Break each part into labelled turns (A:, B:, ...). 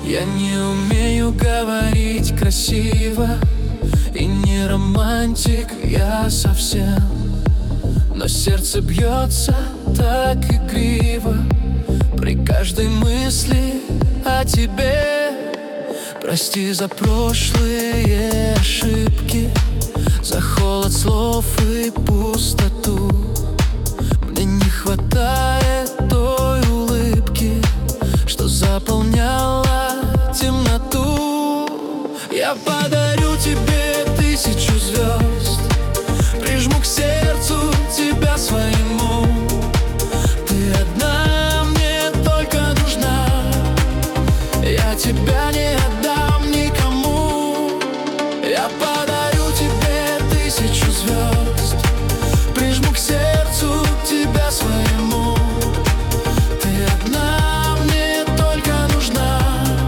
A: Я не умею говорить красиво и не романтик я совсем, но сердце бьется так игриво при каждой мысли о тебе. Прости за прошлые ошибки, за холод слов и пустоту. Мне не хватает той улыбки, что заполняла темноту. Я подарю тебе 1000 звезд, прижму к сердцу тебя своему. Ты одна мне только нужна, я тебя не отдам никому. Я подарю тебе 1000 звезд, прижму к сердцу тебя своему. Ты одна мне только нужна,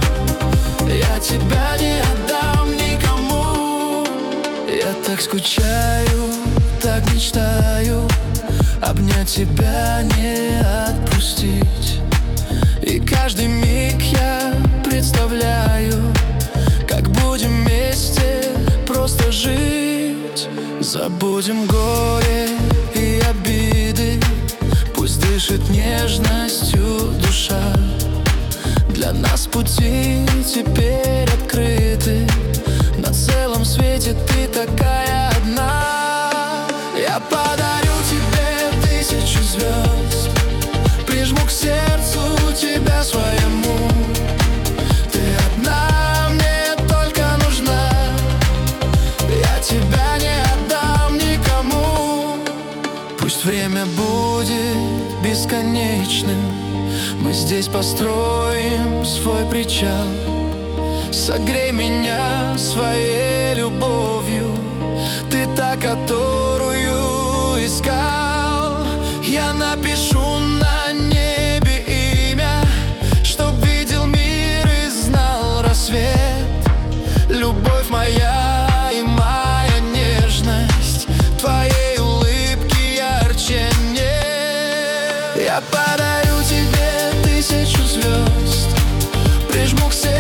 A: я тебя не отдам никому. Я так скучаю, так мечтаю обнять тебя, не отпустить. И каждый миг я представляю, как будем вместе просто жить. Забудем горе и обиды, пусть дышит нежностью душа. Для нас пути теперь открыты, на целом свете ты такая одна. Я подарю тебе 1000 звезд, прижму к сердцу тебя своему. Ты одна мне только нужна, я тебя не отдам никому. Пусть время будет бесконечным, мы здесь построим свой причал. Согрей меня своей любовью, ты та, которую искал. Я напишу на небе имя, чтоб видел мир и знал рассвет. Любовь моя и моя нежность, твоей улыбки ярче нет. Я подарю тебе 1000 звезд, прижму к сердцу